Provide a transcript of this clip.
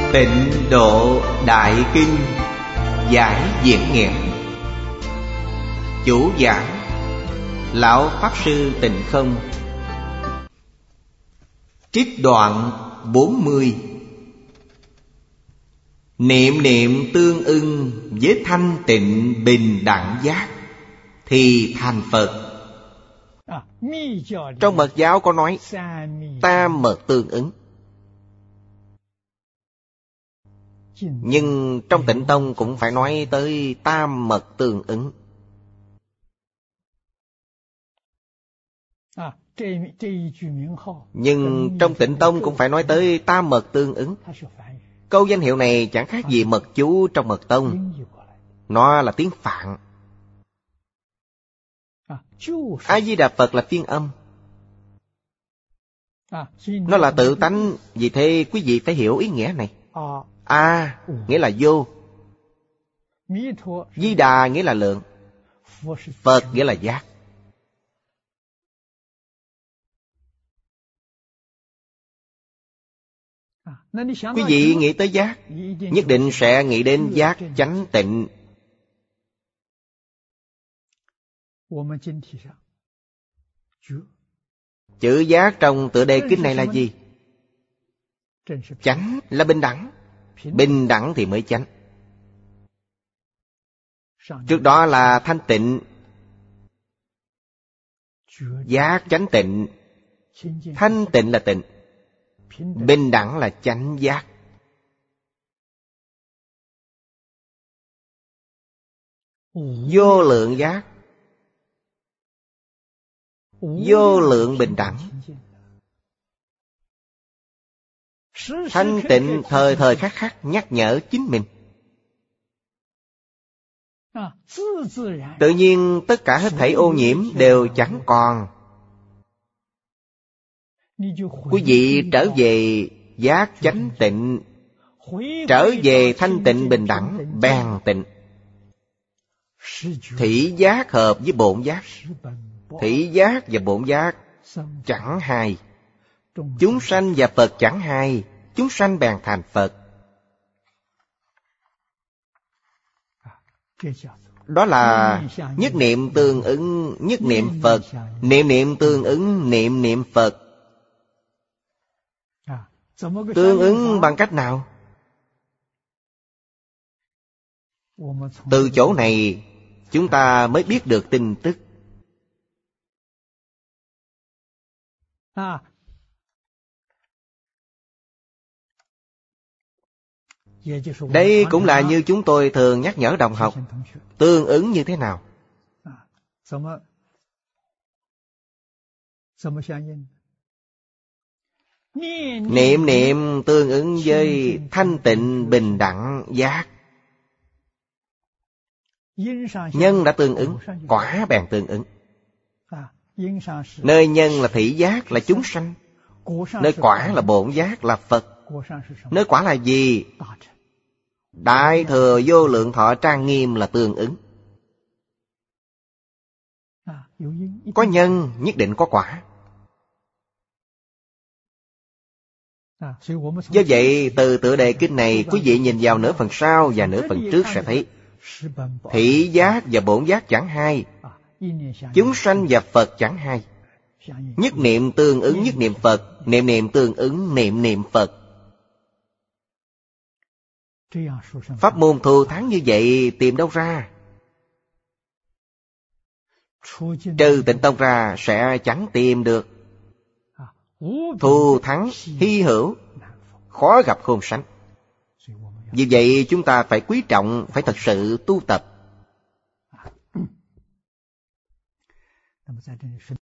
Tịnh Độ Đại Kinh giải diễn nghĩa. Chủ giảng Lão Pháp Sư Tịnh Không. Trích đoạn 40. Niệm niệm tương ưng với thanh tịnh bình đẳng giác thì thành Phật. Trong mật giáo có nói tam mật tương ứng, nhưng trong Tịnh Tông cũng phải nói tới tam mật tương ứng. Nhưng trong Tịnh Tông cũng phải nói tới tam mật tương ứng. Câu danh hiệu này chẳng khác gì mật chú trong mật tông. Nó là tiếng Phạn. A-di-đà Phật là phiên âm. Nó là tự tánh. Vì thế quý vị phải hiểu ý nghĩa này. A nghĩa là vô, Di Đà nghĩa là lượng, Phật nghĩa là giác. Quý vị nghĩ tới giác, nhất định sẽ nghĩ đến giác chánh tịnh. Chữ giác trong tựa đề kinh này là gì? Chánh là bình đẳng. Bình đẳng thì mới chánh. Trước đó là thanh tịnh, giác chánh tịnh. Thanh tịnh là tịnh, bình đẳng là chánh giác. Vô lượng giác, vô lượng bình đẳng. Thanh tịnh thời thời khắc khắc nhắc nhở chính mình. Tự nhiên tất cả hết thảy ô nhiễm đều chẳng còn. Quý vị trở về giác chánh tịnh, trở về thanh tịnh bình đẳng, bèn tịnh. Thị giác hợp với bổn giác. Thị giác và bổn giác chẳng hai. Chúng sanh và Phật chẳng hai. Chúng sanh bèn thành Phật. Đó là nhất niệm tương ứng nhất niệm Phật, niệm niệm tương ứng niệm niệm Phật. Tương ứng bằng cách nào? Từ chỗ này chúng ta mới biết được tin tức. Đây cũng là như chúng tôi thường nhắc nhở đồng học. Tương ứng như thế nào? Niệm niệm tương ứng với thanh tịnh bình đẳng giác. Nhân đã tương ứng, quả bèn tương ứng. Nơi nhân là thị giác, là chúng sanh. Nơi quả là bổn giác, là Phật. Nơi quả là gì? Đại thừa vô lượng thọ trang nghiêm là tương ứng. Có nhân nhất định có quả. Do vậy từ tựa đề kinh này, quý vị nhìn vào nửa phần sau và nửa phần trước sẽ thấy thị giác và bổn giác chẳng hai. Chúng sanh và Phật chẳng hai. Nhất niệm tương ứng nhất niệm Phật, niệm niệm tương ứng niệm niệm Phật. Pháp môn thù thắng như vậy tìm đâu ra? Trừ Tịnh Tông ra sẽ chẳng tìm được. Thù thắng hy hữu, khó gặp khôn sánh. Vì vậy chúng ta phải quý trọng, phải thật sự tu tập.